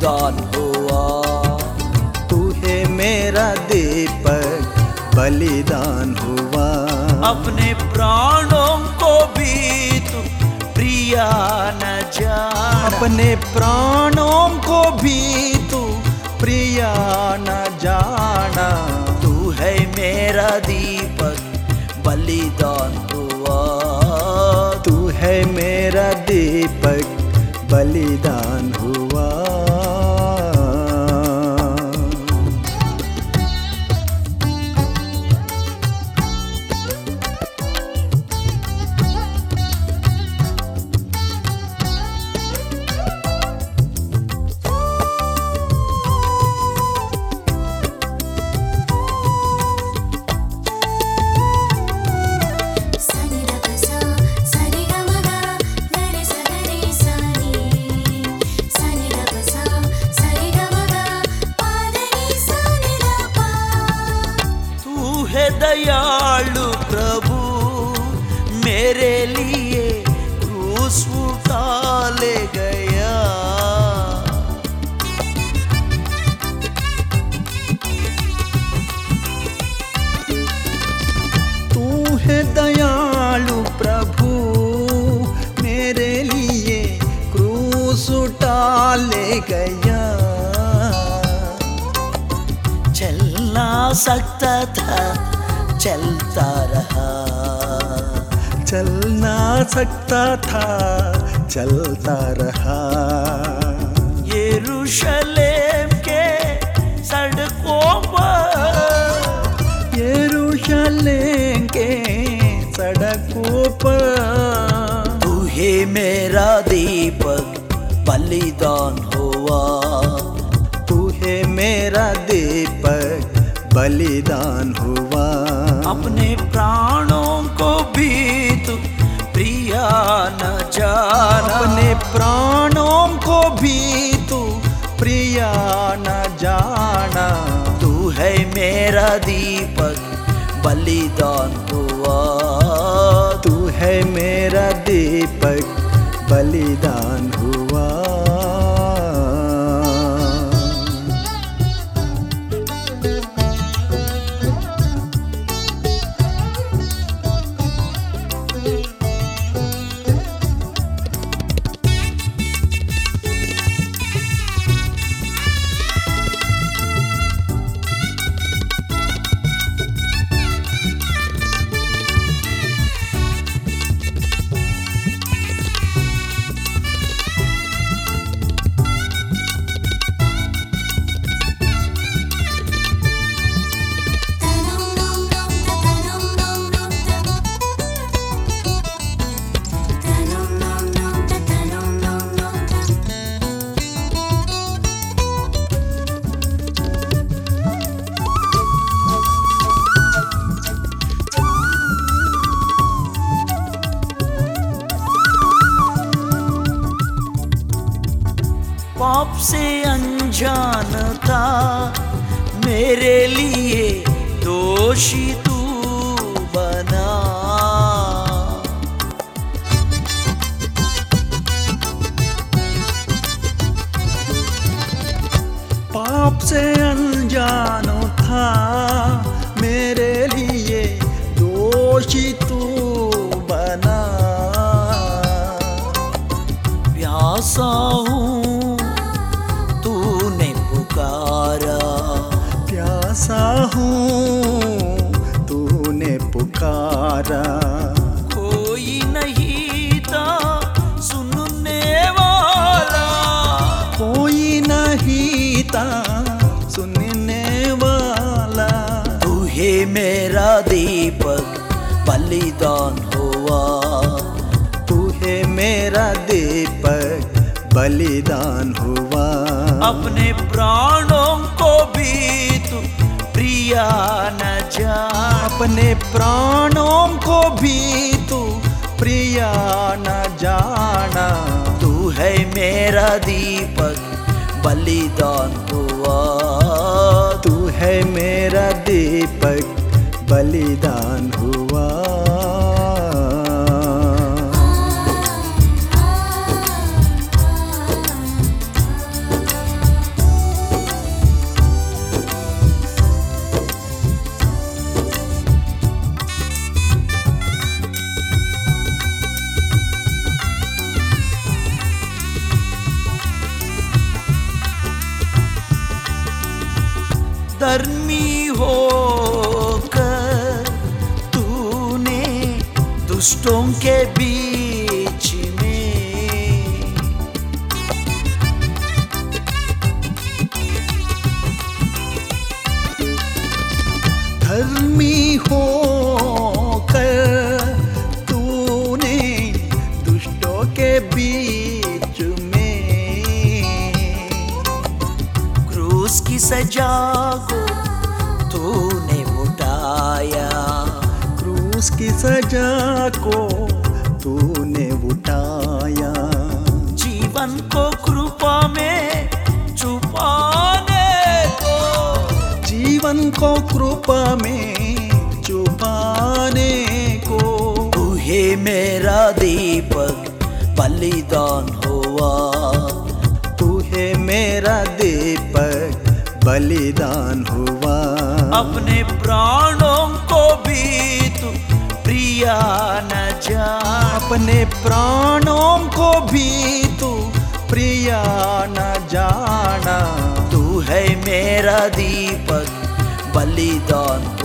बलिदान हुआ। तू है मेरा दीपक बलिदान हुआ। अपने प्राणों को भी तू प्रिया न जाना। अपने प्राणों को भी तू प्रिया न जाना। तू है मेरा दीपक बलिदान हुआ। तू है मेरा दीपक बलिदान हुआ। दयालु प्रभु मेरे लिए क्रूस उठा ले गया। तू है दयालु प्रभु मेरे लिए क्रूस उठा ले गया। चल ना सकता था चलता रहा। चल ना सकता था चलता रहा। यरूशलेम के सड़कों पर। यरूशलेम के सड़कों पर। तू है मेरा दीपक बलिदान हुआ। तू है मेरा दीपक बलिदान हुआ। अपने प्राणों को भी तू प्रिया न जाना। अपने प्राणों को भी तू प्रिया न जाना। तू है मेरा दीपक बलिदान हुआ। तू है मेरा दीपक बलिदान हुआ। पाप से अनजान था मेरे लिए दोषी तू बना। पाप से अनजान था मेरे लिए दोषी तू बना। प्यासा हूँ तूने पुकारा। प्यासा हूँ तूने पुकारा। कोई नहीं था सुनने वाला। कोई नहीं था सुनने वाला। तू है मेरा दीपक बलिदान हुआ। तू है मेरा दीपक बलिदान हुआ। अपने प्राणों को भी तू प्रिया न जाना। अपने प्राणों को भी तू प्रिया न जाना। तू है मेरा दीपक बलिदान हुआ। तू है मेरा दीपक बलिदान हुआ। धर्मी होकर तूने दुष्टों के बीच में धर्मी होकर तूने दुष्टों के बीच में क्रूस की सजा को तूने उठाया, क्रूस की सजा को तूने उठाया, जीवन को कृपा में छुपाने को, जीवन को कृपा में छुपाने को। तू है मेरा दीपक बलिदान हुआ, तू है मेरा दीपक बलिदान हुआ, अपने प्राणों को भी तू प्रिया न जान, अपने प्राणों को भी तू प्रिया न जाना। तू है मेरा दीपक बलिदान